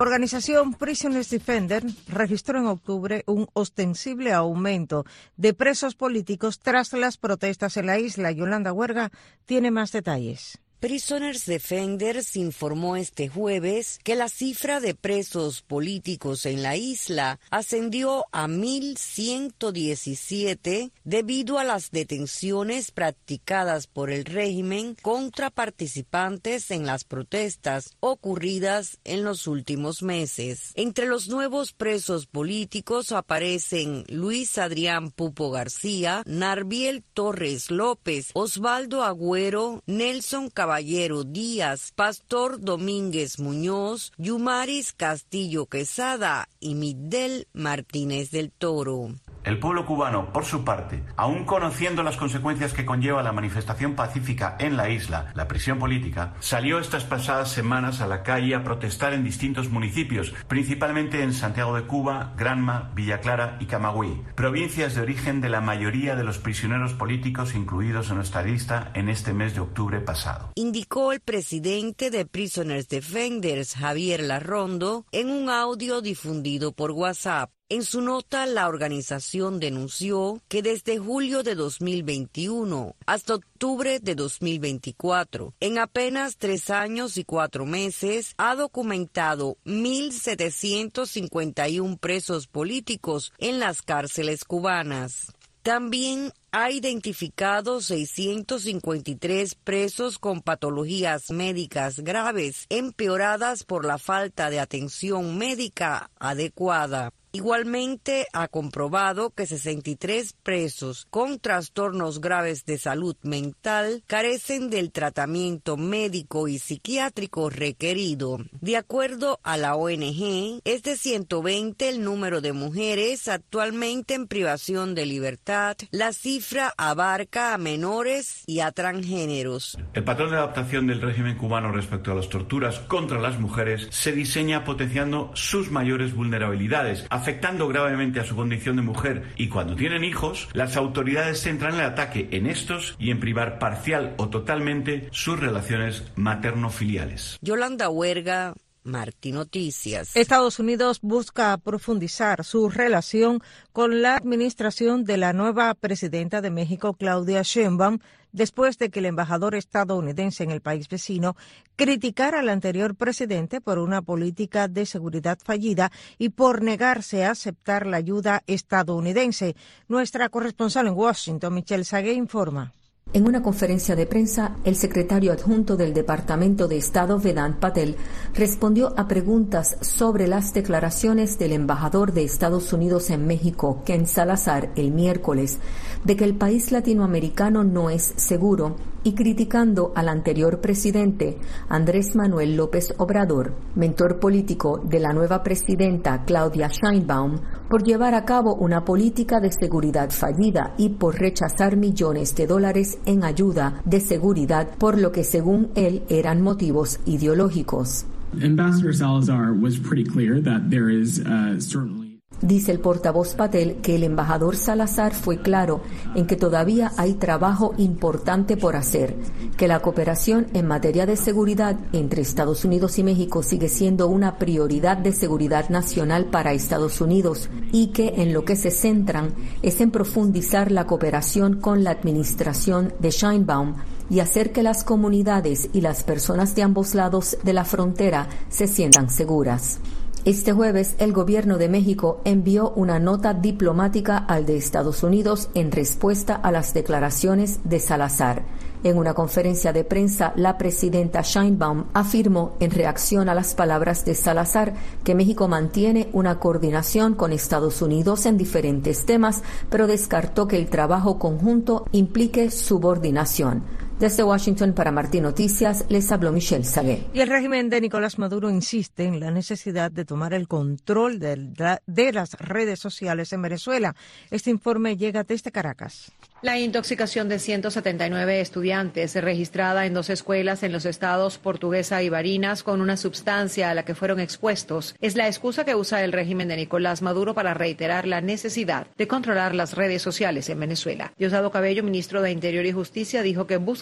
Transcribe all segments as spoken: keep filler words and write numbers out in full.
La organización Prisoners Defenders registró en octubre un ostensible aumento de presos políticos tras las protestas en la isla. Yolanda Huerga tiene más detalles. Prisoners Defenders informó este jueves que la cifra de presos políticos en la isla ascendió a mil ciento diecisiete debido a las detenciones practicadas por el régimen contra participantes en las protestas ocurridas en los últimos meses. Entre los nuevos presos políticos aparecen Luis Adrián Pupo García, Narviel Torres López, Osvaldo Agüero, Nelson Caballero Caballero Díaz, Pastor Domínguez Muñoz, Yumaris Castillo Quesada y Miguel Martínez del Toro. El pueblo cubano, por su parte, aun conociendo las consecuencias que conlleva la manifestación pacífica en la isla, la prisión política, salió estas pasadas semanas a la calle a protestar en distintos municipios, principalmente en Santiago de Cuba, Granma, Villa Clara y Camagüey, provincias de origen de la mayoría de los prisioneros políticos incluidos en nuestra lista en este mes de octubre pasado. Indicó el presidente de Prisoners Defenders, Javier Larrondo, en un audio difundido por WhatsApp. En su nota, la organización denunció que desde julio de dos mil veintiuno hasta octubre de dos mil veinticuatro, en apenas tres años y cuatro meses, ha documentado mil setecientos cincuenta y uno presos políticos en las cárceles cubanas. También ha identificado seiscientos cincuenta y tres presos con patologías médicas graves, empeoradas por la falta de atención médica adecuada. Igualmente ha comprobado que sesenta y tres presos con trastornos graves de salud mental carecen del tratamiento médico y psiquiátrico requerido. De acuerdo a la O N G, es de ciento veinte el número de mujeres actualmente en privación de libertad. La cifra abarca a menores y a transgéneros. El patrón de adaptación del régimen cubano respecto a las torturas contra las mujeres se diseña potenciando sus mayores vulnerabilidades, afectando gravemente a su condición de mujer, y cuando tienen hijos, las autoridades centran el ataque en estos y en privar parcial o totalmente sus relaciones materno-filiales. Yolanda Huerga, Martí Noticias. Estados Unidos busca profundizar su relación con la administración de la nueva presidenta de México, Claudia Sheinbaum, después de que el embajador estadounidense en el país vecino criticara al anterior presidente por una política de seguridad fallida y por negarse a aceptar la ayuda estadounidense. Nuestra corresponsal en Washington, Michelle Sagué, informa. En una conferencia de prensa, el secretario adjunto del Departamento de Estado, Vedant Patel, respondió a preguntas sobre las declaraciones del embajador de Estados Unidos en México, Ken Salazar, el miércoles, de que el país latinoamericano no es seguro, y criticando al anterior presidente, Andrés Manuel López Obrador, mentor político de la nueva presidenta Claudia Sheinbaum, por llevar a cabo una política de seguridad fallida y por rechazar millones de dólares en ayuda de seguridad, por lo que según él eran motivos ideológicos. Ambassador Salazar was pretty clear that there is uh, certainly Dice el portavoz Patel que el embajador Salazar fue claro en que todavía hay trabajo importante por hacer, que la cooperación en materia de seguridad entre Estados Unidos y México sigue siendo una prioridad de seguridad nacional para Estados Unidos y que en lo que se centran es en profundizar la cooperación con la administración de Sheinbaum y hacer que las comunidades y las personas de ambos lados de la frontera se sientan seguras. Este jueves, el gobierno de México envió una nota diplomática al de Estados Unidos en respuesta a las declaraciones de Salazar. En una conferencia de prensa, la presidenta Sheinbaum afirmó, en reacción a las palabras de Salazar, que México mantiene una coordinación con Estados Unidos en diferentes temas, pero descartó que el trabajo conjunto implique subordinación. Desde Washington para Martí Noticias, les habló Michelle Sagué. Y el régimen de Nicolás Maduro insiste en la necesidad de tomar el control de, la, de las redes sociales en Venezuela. Este informe llega desde Caracas. La intoxicación de ciento setenta y nueve estudiantes registrada en dos escuelas en los estados Portuguesa y Barinas con una sustancia a la que fueron expuestos es la excusa que usa el régimen de Nicolás Maduro para reiterar la necesidad de controlar las redes sociales en Venezuela. Diosdado Cabello, ministro de Interior y Justicia, dijo que busca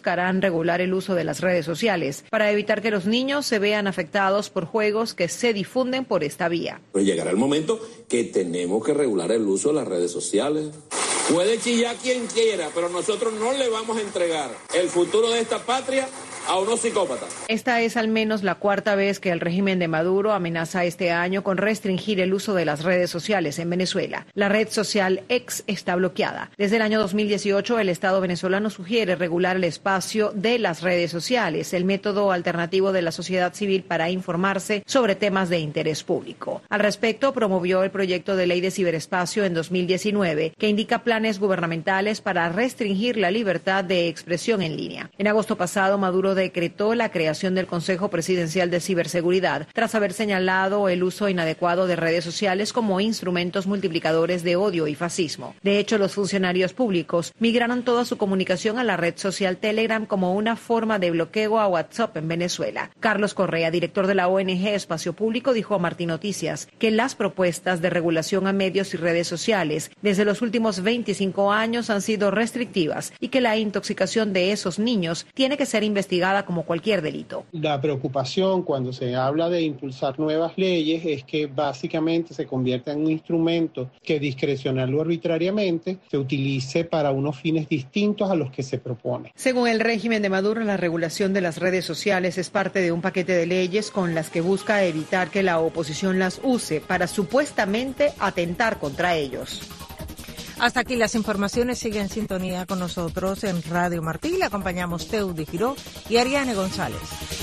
buscarán regular el uso de las redes sociales para evitar que los niños se vean afectados por juegos que se difunden por esta vía. Pero llegará el momento que tenemos que regular el uso de las redes sociales. Puede chillar quien quiera, pero nosotros no le vamos a entregar el futuro de esta patria a unos psicópatas. Esta es al menos la cuarta vez que el régimen de Maduro amenaza este año con restringir el uso de las redes sociales en Venezuela. La red social X está bloqueada. Desde el año dos mil dieciocho, el Estado venezolano sugiere regular el espacio de las redes sociales, el método alternativo de la sociedad civil para informarse sobre temas de interés público. Al respecto, promovió el proyecto de ley de ciberespacio en dos mil diecinueve, que indica planes gubernamentales para restringir la libertad de expresión en línea. En agosto pasado, Maduro decretó la creación del Consejo Presidencial de Ciberseguridad tras haber señalado el uso inadecuado de redes sociales como instrumentos multiplicadores de odio y fascismo. De hecho, los funcionarios públicos migraron toda su comunicación a la red social Telegram como una forma de bloqueo a WhatsApp en Venezuela. Carlos Correa, director de la O N G Espacio Público, dijo a Martín Noticias que las propuestas de regulación a medios y redes sociales desde los últimos veinticinco años han sido restrictivas y que la intoxicación de esos niños tiene que ser investigada como cualquier delito. La preocupación cuando se habla de impulsar nuevas leyes es que básicamente se convierta en un instrumento que discrecional o arbitrariamente se utilice para unos fines distintos a los que se propone. Según el régimen de Maduro, la regulación de las redes sociales es parte de un paquete de leyes con las que busca evitar que la oposición las use para supuestamente atentar contra ellos. Hasta aquí las informaciones. Sigue en sintonía con nosotros en Radio Martí. Le acompañamos Teudi Giró y Ariane González.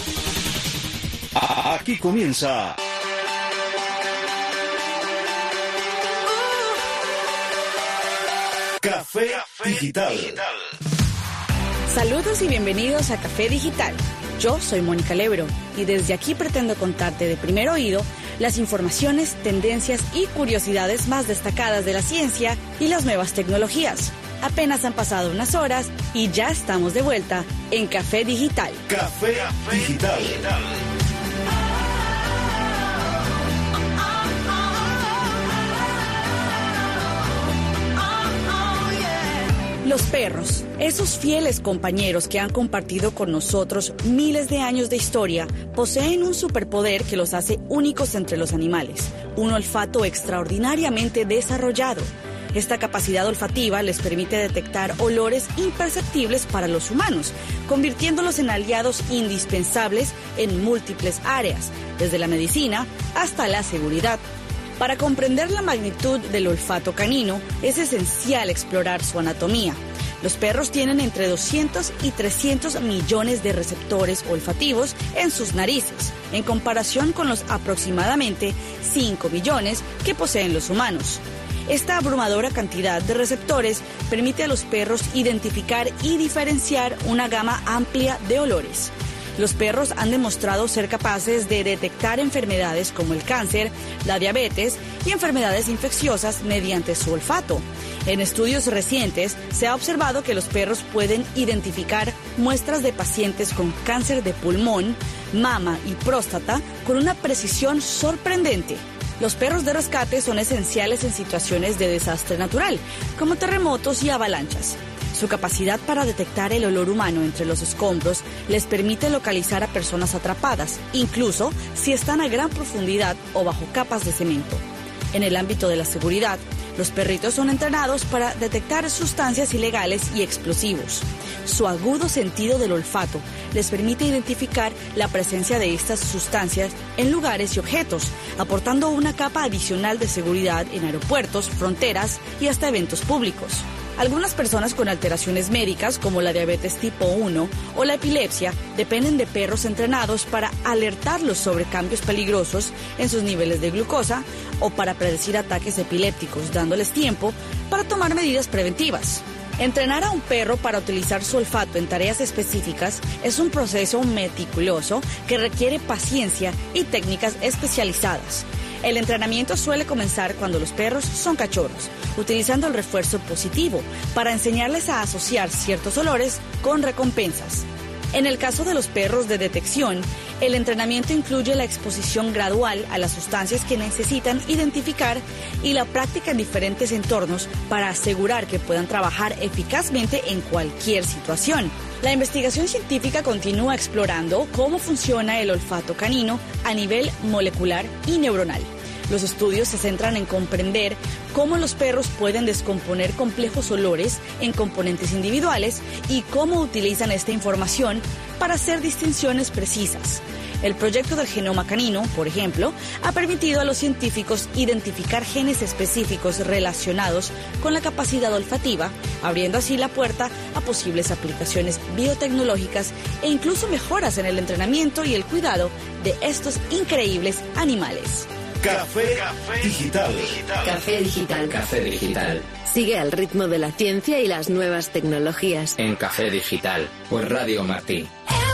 Aquí comienza Café Digital. Saludos y bienvenidos a Café Digital. Yo soy Mónica Lebro y desde aquí pretendo contarte de primer oído las informaciones, tendencias y curiosidades más destacadas de la ciencia y las nuevas tecnologías. Apenas han pasado unas horas y ya estamos de vuelta en Café Digital. Café Digital. Los perros, esos fieles compañeros que han compartido con nosotros miles de años de historia, poseen un superpoder que los hace únicos entre los animales, un olfato extraordinariamente desarrollado. Esta capacidad olfativa les permite detectar olores imperceptibles para los humanos, convirtiéndolos en aliados indispensables en múltiples áreas, desde la medicina hasta la seguridad. Para comprender la magnitud del olfato canino, es esencial explorar su anatomía. Los perros tienen entre doscientos y trescientos millones de receptores olfativos en sus narices, en comparación con los aproximadamente cinco millones que poseen los humanos. Esta abrumadora cantidad de receptores permite a los perros identificar y diferenciar una gama amplia de olores. Los perros han demostrado ser capaces de detectar enfermedades como el cáncer, la diabetes y enfermedades infecciosas mediante su olfato. En estudios recientes se ha observado que los perros pueden identificar muestras de pacientes con cáncer de pulmón, mama y próstata con una precisión sorprendente. Los perros de rescate son esenciales en situaciones de desastre natural, como terremotos y avalanchas. Su capacidad para detectar el olor humano entre los escombros les permite localizar a personas atrapadas, incluso si están a gran profundidad o bajo capas de cemento. En el ámbito de la seguridad, los perritos son entrenados para detectar sustancias ilegales y explosivos. Su agudo sentido del olfato les permite identificar la presencia de estas sustancias en lugares y objetos, aportando una capa adicional de seguridad en aeropuertos, fronteras y hasta eventos públicos. Algunas personas con alteraciones médicas como la diabetes tipo uno o la epilepsia dependen de perros entrenados para alertarlos sobre cambios peligrosos en sus niveles de glucosa o para predecir ataques epilépticos, dándoles tiempo para tomar medidas preventivas. Entrenar a un perro para utilizar su olfato en tareas específicas es un proceso meticuloso que requiere paciencia y técnicas especializadas. El entrenamiento suele comenzar cuando los perros son cachorros, utilizando el refuerzo positivo para enseñarles a asociar ciertos olores con recompensas. En el caso de los perros de detección, el entrenamiento incluye la exposición gradual a las sustancias que necesitan identificar y la práctica en diferentes entornos para asegurar que puedan trabajar eficazmente en cualquier situación. La investigación científica continúa explorando cómo funciona el olfato canino a nivel molecular y neuronal. Los estudios se centran en comprender cómo los perros pueden descomponer complejos olores en componentes individuales y cómo utilizan esta información para hacer distinciones precisas. El proyecto del genoma canino, por ejemplo, ha permitido a los científicos identificar genes específicos relacionados con la capacidad olfativa, abriendo así la puerta a posibles aplicaciones biotecnológicas e incluso mejoras en el entrenamiento y el cuidado de estos increíbles animales. Café, Café Digital. Café Digital. Café Digital. Sigue al ritmo de la ciencia y las nuevas tecnologías. En Café Digital, por Radio Martí.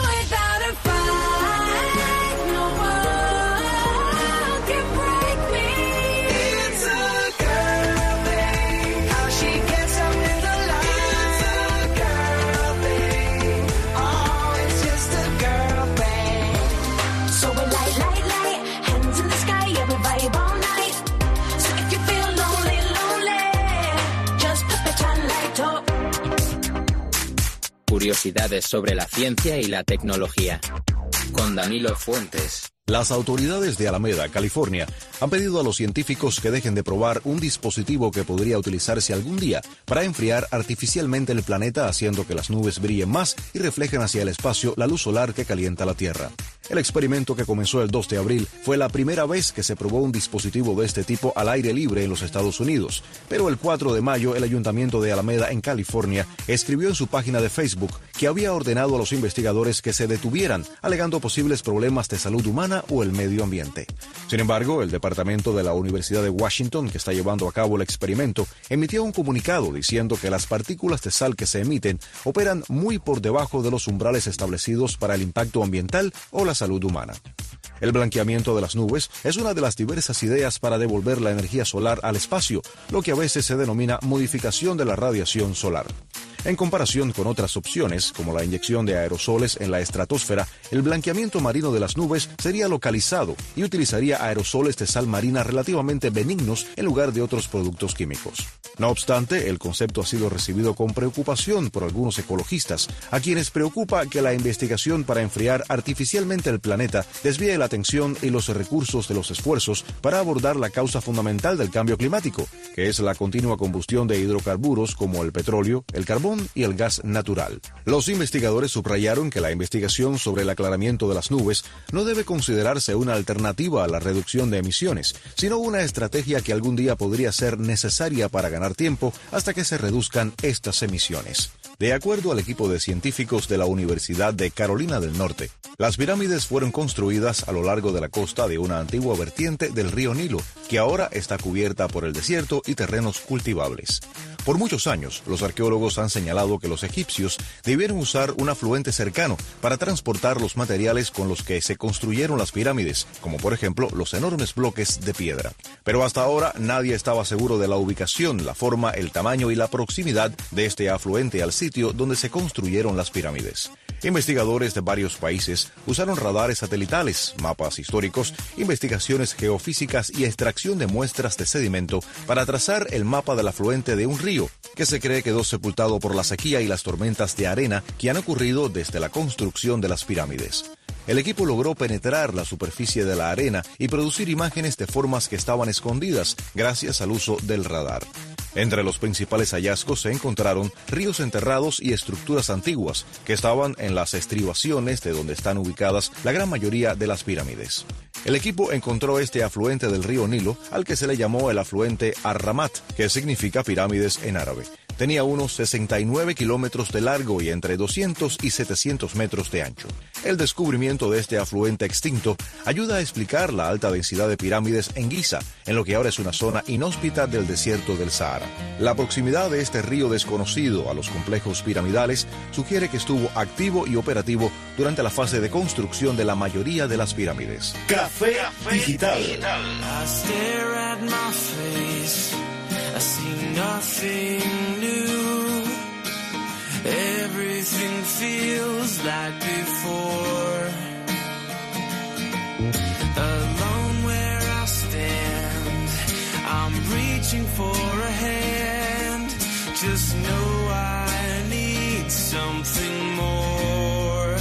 Curiosidades sobre la ciencia y la tecnología. Con Danilo Fuentes. Las autoridades de Alameda, California, han pedido a los científicos que dejen de probar un dispositivo que podría utilizarse algún día para enfriar artificialmente el planeta, haciendo que las nubes brillen más y reflejen hacia el espacio la luz solar que calienta la Tierra. El experimento, que comenzó el dos de abril, fue la primera vez que se probó un dispositivo de este tipo al aire libre en los Estados Unidos. Pero el cuatro de mayo, el Ayuntamiento de Alameda, en California, escribió en su página de Facebook que había ordenado a los investigadores que se detuvieran, alegando posibles problemas de salud humana o el medio ambiente. Sin embargo, el departamento de la Universidad de Washington, que está llevando a cabo el experimento, emitió un comunicado diciendo que las partículas de sal que se emiten operan muy por debajo de los umbrales establecidos para el impacto ambiental o la salud humana. El blanqueamiento de las nubes es una de las diversas ideas para devolver la energía solar al espacio, lo que a veces se denomina modificación de la radiación solar. En comparación con otras opciones, como la inyección de aerosoles en la estratosfera, el blanqueamiento marino de las nubes sería localizado y utilizaría aerosoles de sal marina relativamente benignos en lugar de otros productos químicos. No obstante, el concepto ha sido recibido con preocupación por algunos ecologistas, a quienes preocupa que la investigación para enfriar artificialmente el planeta desvíe la atención y los recursos de los esfuerzos para abordar la causa fundamental del cambio climático, que es la continua combustión de hidrocarburos como el petróleo, el carbón y el gas natural. Los investigadores subrayaron que la investigación sobre el aclaramiento de las nubes no debe considerarse una alternativa a la reducción de emisiones, sino una estrategia que algún día podría ser necesaria para ganar tiempo hasta que se reduzcan estas emisiones. De acuerdo al equipo de científicos de la Universidad de Carolina del Norte, las pirámides fueron construidas a lo largo de la costa de una antigua vertiente del río Nilo, que ahora está cubierta por el desierto y terrenos cultivables. Por muchos años, los arqueólogos han señalado que los egipcios debieron usar un afluente cercano para transportar los materiales con los que se construyeron las pirámides, como por ejemplo los enormes bloques de piedra. Pero hasta ahora nadie estaba seguro de la ubicación, la forma, el tamaño y la proximidad de este afluente al sitio donde se construyeron las pirámides. Investigadores de varios países usaron radares satelitales, mapas históricos, investigaciones geofísicas y extracción de muestras de sedimento para trazar el mapa del afluente de un río, que se cree quedó sepultado por la sequía y las tormentas de arena que han ocurrido desde la construcción de las pirámides. El equipo logró penetrar la superficie de la arena y producir imágenes de formas que estaban escondidas gracias al uso del radar. Entre los principales hallazgos se encontraron ríos enterrados y estructuras antiguas que estaban en las estribaciones de donde están ubicadas la gran mayoría de las pirámides. El equipo encontró este afluente del río Nilo, al que se le llamó el afluente Ar-Ramat, que significa pirámides en árabe. Tenía unos sesenta y nueve kilómetros de largo y entre doscientos y setecientos metros de ancho. El descubrimiento de este afluente extinto ayuda a explicar la alta densidad de pirámides en Giza, en lo que ahora es una zona inhóspita del desierto del Sahara. La proximidad de este río desconocido a los complejos piramidales sugiere que estuvo activo y operativo durante la fase de construcción de la mayoría de las pirámides. Café Digital. I stare at my face, I see nothing new, everything feels like before. Alone where I stand, I'm reaching for a hand. Just know I need something more.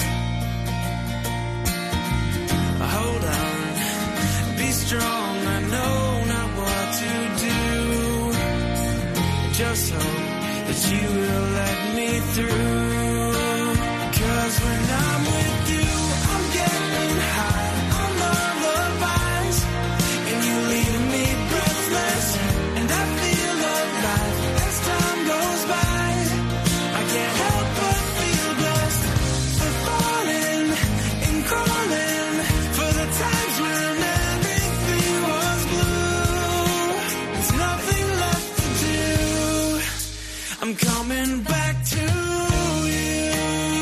Hold on, be strong, I know not what to do. Just hope that you will let me through. Cause when I'm with you, I'm getting high on lullabies, and you leave me breathless, and I feel alive as time goes by. I can't help but feel blessed for falling and crawling for the times when everything was blue. There's nothing left to do. I'm coming back to you.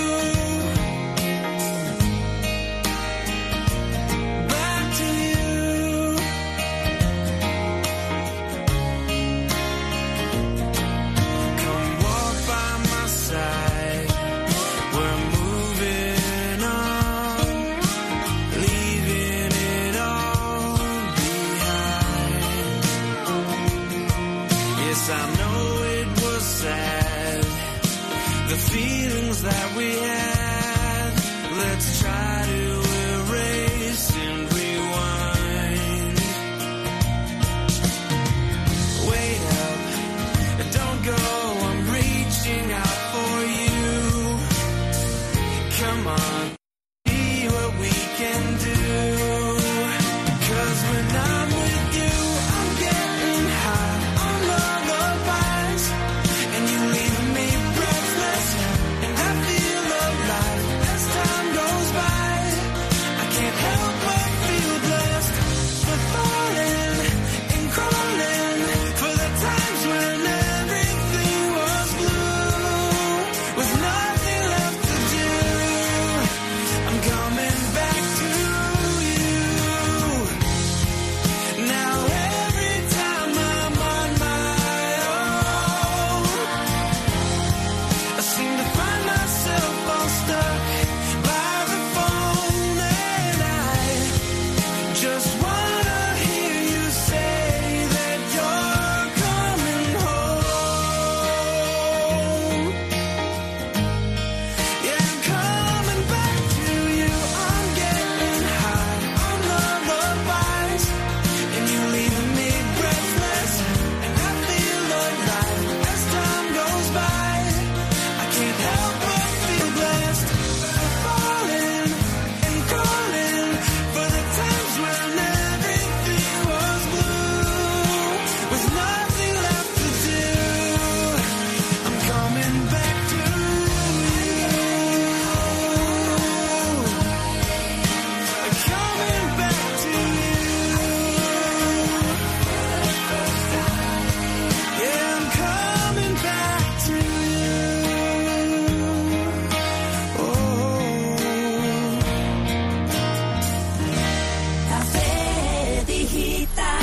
Back to you. Come walk by my side. We're moving on, leaving it all behind. Yes, I know it was sad, the feelings that we had. Let's try to erase and rewind. Wait up, don't go, I'm reaching out for you. Come on, see what we can do. Cause when I'm with you, I'm getting high on lullabies, and you leave me breathless, and I feel alive as time goes by. I can't help but feel blessed for falling and crawling for the times when everything was blue, with nothing left to do. I'm coming back to you. Now every time I'm on my own, I seem to find myself all stuck by the phone, and I just wanna hear you say that you're coming home. Yeah, I'm coming back to you. I'm getting high on lullabies, and you leave me breathless, and I feel alive as time goes by. I can't help but feel blessed for falling and crawling for the times when everything was blue, with nothing left to do. I'm coming back to you. I'm coming back to you. Yeah, I'm coming back to you. Oh. Café digital.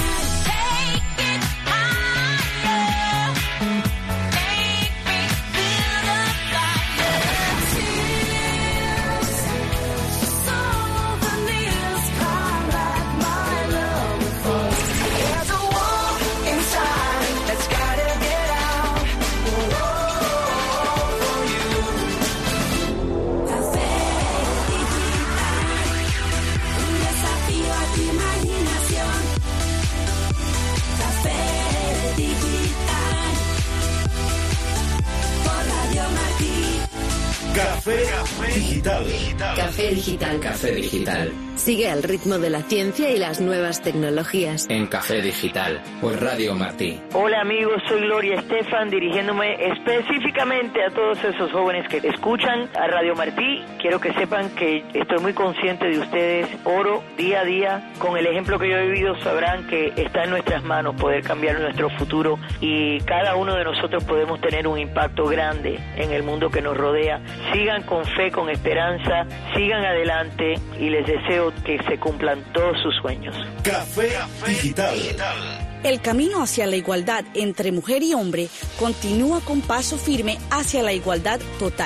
Un desafío a tu imaginación. Café digital. Por Radio Martí. Café digital. Café Digital. Café Digital. Sigue al ritmo de la ciencia y las nuevas tecnologías. En Café Digital, por Radio Martí. Hola amigos, soy Gloria Estefan, dirigiéndome específicamente a todos esos jóvenes que escuchan a Radio Martí. Quiero que sepan que estoy muy consciente de ustedes. Oro día a día. Con el ejemplo que yo he vivido sabrán que está en nuestras manos poder cambiar nuestro futuro, y cada uno de nosotros podemos tener un impacto grande en el mundo que nos rodea. Sigan con fe, con esperanza, sigan adelante, y les deseo que se cumplan todos sus sueños. Café Digital. El camino hacia la igualdad entre mujer y hombre continúa con paso firme hacia la igualdad total.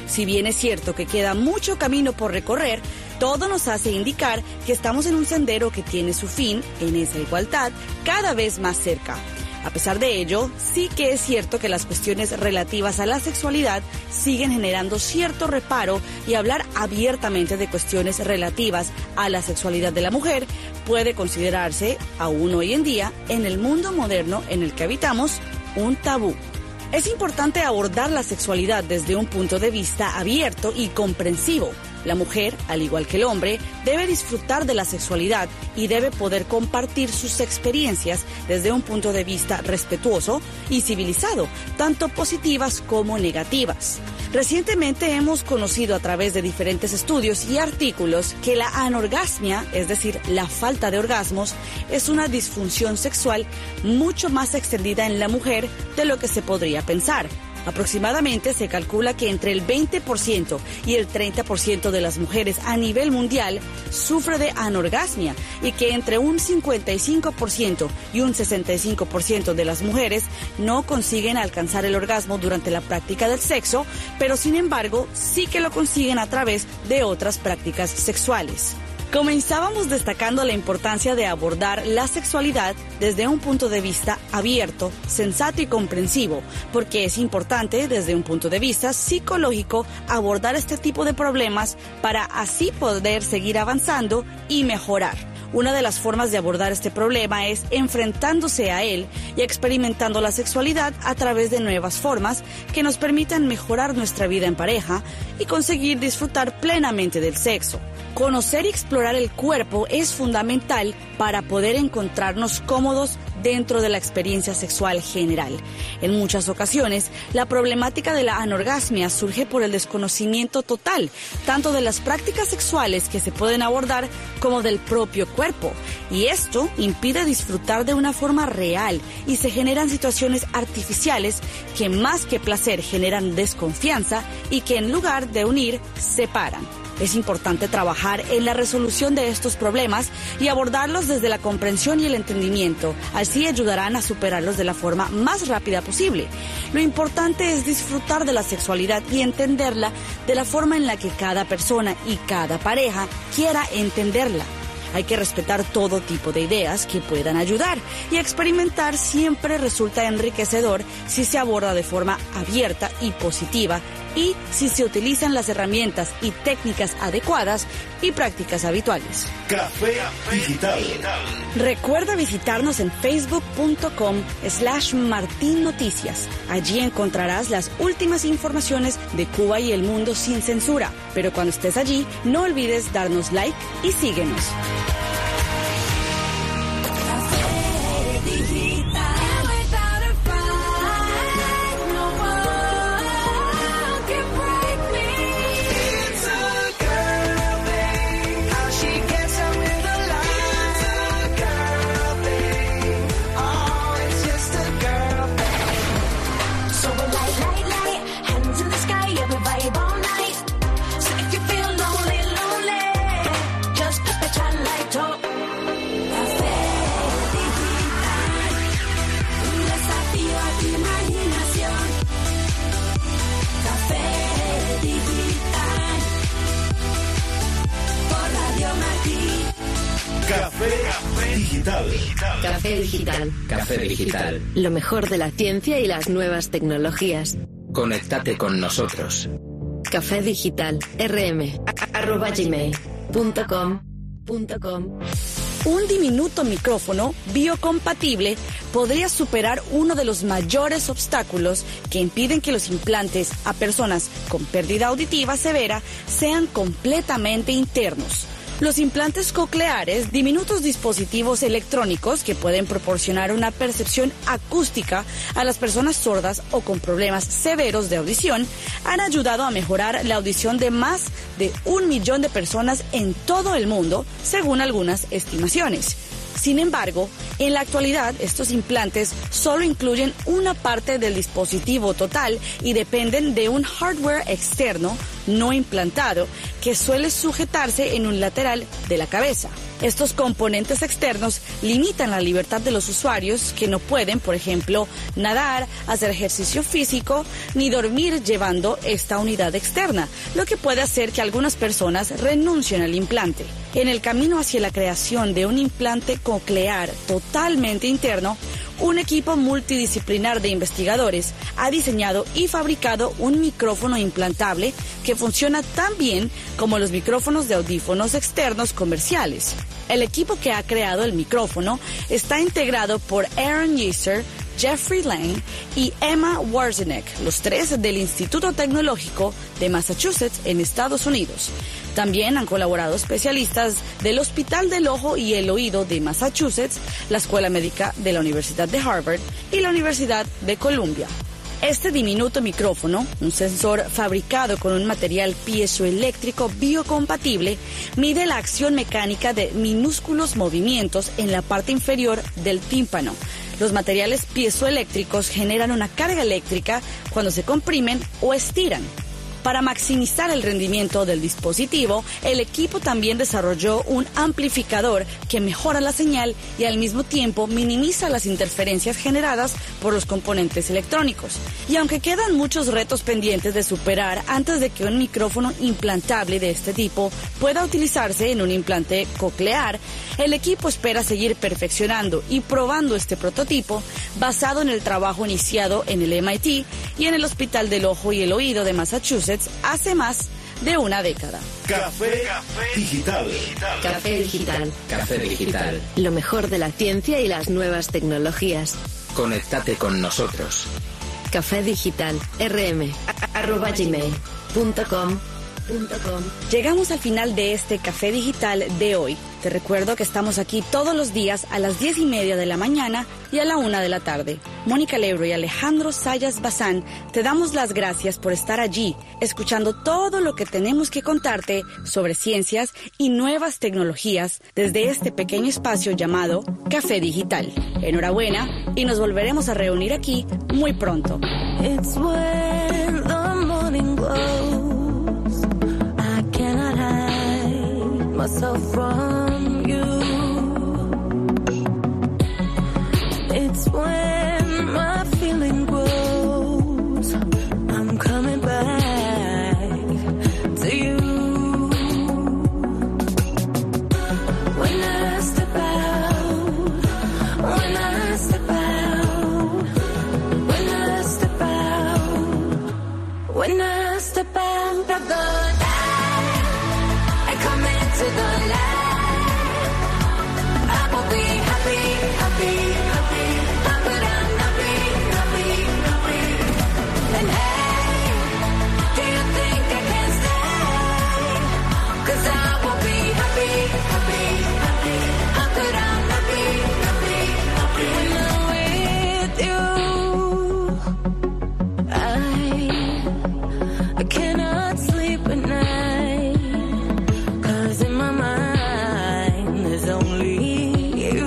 Si bien es cierto que queda mucho camino por recorrer, todo nos hace indicar que estamos en un sendero que tiene su fin, en esa igualdad, cada vez más cerca. A pesar de ello, sí que es cierto que las cuestiones relativas a la sexualidad siguen generando cierto reparo y hablar abiertamente de cuestiones relativas a la sexualidad de la mujer puede considerarse, aún hoy en día, en el mundo moderno en el que habitamos, un tabú. Es importante abordar la sexualidad desde un punto de vista abierto y comprensivo. La mujer, al igual que el hombre, debe disfrutar de la sexualidad y debe poder compartir sus experiencias desde un punto de vista respetuoso y civilizado, tanto positivas como negativas. Recientemente hemos conocido a través de diferentes estudios y artículos que la anorgasmia, es decir, la falta de orgasmos, es una disfunción sexual mucho más extendida en la mujer de lo que se podría pensar. Aproximadamente se calcula que entre el veinte por ciento y el treinta por ciento de las mujeres a nivel mundial sufre de anorgasmia y que entre un cincuenta y cinco por ciento y un sesenta y cinco por ciento de las mujeres no consiguen alcanzar el orgasmo durante la práctica del sexo, pero sin embargo sí que lo consiguen a través de otras prácticas sexuales. Comenzábamos destacando la importancia de abordar la sexualidad desde un punto de vista abierto, sensato y comprensivo, porque es importante desde un punto de vista psicológico abordar este tipo de problemas para así poder seguir avanzando y mejorar. Una de las formas de abordar este problema es enfrentándose a él y experimentando la sexualidad a través de nuevas formas que nos permitan mejorar nuestra vida en pareja y conseguir disfrutar plenamente del sexo. Conocer y explorar el cuerpo es fundamental para poder encontrarnos cómodos dentro de la experiencia sexual general. En muchas ocasiones, la problemática de la anorgasmia surge por el desconocimiento total, tanto de las prácticas sexuales que se pueden abordar como del propio cuerpo. Y esto impide disfrutar de una forma real y se generan situaciones artificiales que más que placer generan desconfianza y que en lugar de unir, separan. Es importante trabajar en la resolución de estos problemas y abordarlos desde la comprensión y el entendimiento. Así ayudarán a superarlos de la forma más rápida posible. Lo importante es disfrutar de la sexualidad y entenderla de la forma en la que cada persona y cada pareja quiera entenderla. Hay que respetar todo tipo de ideas que puedan ayudar y experimentar siempre resulta enriquecedor si se aborda de forma abierta y positiva y si se utilizan las herramientas y técnicas adecuadas y prácticas habituales. Café Digital. Recuerda visitarnos en facebook punto com slash Martín Noticias. Allí encontrarás las últimas informaciones de Cuba y el mundo sin censura. Pero cuando estés allí, no olvides darnos like y síguenos. Café Digital. Café Digital. Café Digital. Lo mejor de la ciencia y las nuevas tecnologías. Conéctate con nosotros. Café Digital. rm arroba gmail punto com punto com. Un diminuto micrófono biocompatible podría superar uno de los mayores obstáculos que impiden que los implantes a personas con pérdida auditiva severa sean completamente internos. Los implantes cocleares, diminutos dispositivos electrónicos que pueden proporcionar una percepción acústica a las personas sordas o con problemas severos de audición, han ayudado a mejorar la audición de más de un millón de personas en todo el mundo, según algunas estimaciones. Sin embargo, en la actualidad, estos implantes solo incluyen una parte del dispositivo total y dependen de un hardware externo no implantado que suele sujetarse en un lateral de la cabeza. Estos componentes externos limitan la libertad de los usuarios que no pueden, por ejemplo, nadar, hacer ejercicio físico ni dormir llevando esta unidad externa, lo que puede hacer que algunas personas renuncien al implante. En el camino hacia la creación de un implante coclear totalmente interno, un equipo multidisciplinar de investigadores ha diseñado y fabricado un micrófono implantable que funciona tan bien como los micrófonos de audífonos externos comerciales. El equipo que ha creado el micrófono está integrado por Aaron Yeaser, Jeffrey Lang y Emma Warzenek, los tres del Instituto Tecnológico de Massachusetts en Estados Unidos. También han colaborado especialistas del Hospital del Ojo y el Oído de Massachusetts, la Escuela Médica de la Universidad de Harvard y la Universidad de Columbia. Este diminuto micrófono, un sensor fabricado con un material piezoeléctrico biocompatible, mide la acción mecánica de minúsculos movimientos en la parte inferior del tímpano. Los materiales piezoeléctricos generan una carga eléctrica cuando se comprimen o estiran. Para maximizar el rendimiento del dispositivo, el equipo también desarrolló un amplificador que mejora la señal y al mismo tiempo minimiza las interferencias generadas por los componentes electrónicos. Y aunque quedan muchos retos pendientes de superar antes de que un micrófono implantable de este tipo pueda utilizarse en un implante coclear, el equipo espera seguir perfeccionando y probando este prototipo basado en el trabajo iniciado en el M I T y en el Hospital del Ojo y el Oído de Massachusetts hace más de una década. Café Digital. Café Digital. Café Digital. Lo mejor de la ciencia y las nuevas tecnologías. Conéctate con nosotros. Café Digital. rm arroba gmail punto com. Llegamos al final de este Café Digital de hoy. Te recuerdo que estamos aquí todos los días a las diez y media de la mañana y a la una de la tarde. Mónica Lebro y Alejandro Sayas Bazán te damos las gracias por estar allí, escuchando todo lo que tenemos que contarte sobre ciencias y nuevas tecnologías desde este pequeño espacio llamado Café Digital. Enhorabuena y nos volveremos a reunir aquí muy pronto. It's when the morning glows, I cannot hide myself from you. It's when my feeling grows, I'm coming back to you. When I step out, when I step out, when I step out, when I step out of the light, I come into the light, I will be happy, happy, happy. How could I not be happy, happy? And hey, do you think I can stay? 'Cause I will be happy, happy, happy. How could I not be happy, happy? When I'm with you, I, I cannot sleep at night, 'cause in my mind there's only you.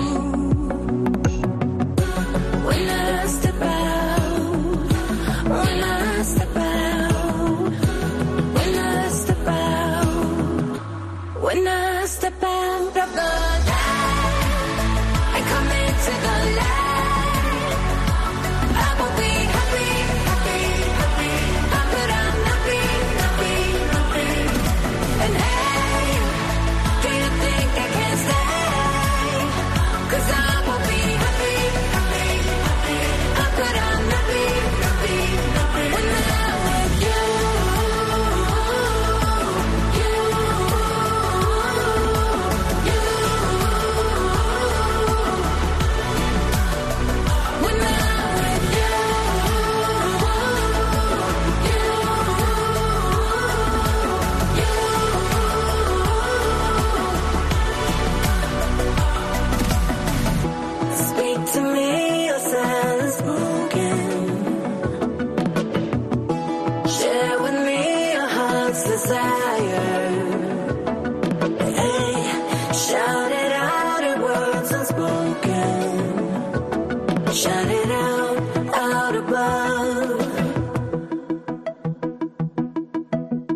When I step out, when I step out, when I step out, when I step out of the light, I come into the light, I will be happy, happy, happy. How could I not be happy, happy? And hey, do you think I can stay? 'Cause I will be happy, happy, happy. How could I not be happy, happy? When I'm with you, you, you. When I'm with you, you, you. Speak to me, your silence broken. Share with me your heart's desire. Hey, shout it out in words unspoken. Shout it out, out above.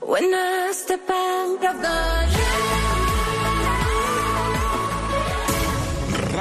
When I step out of the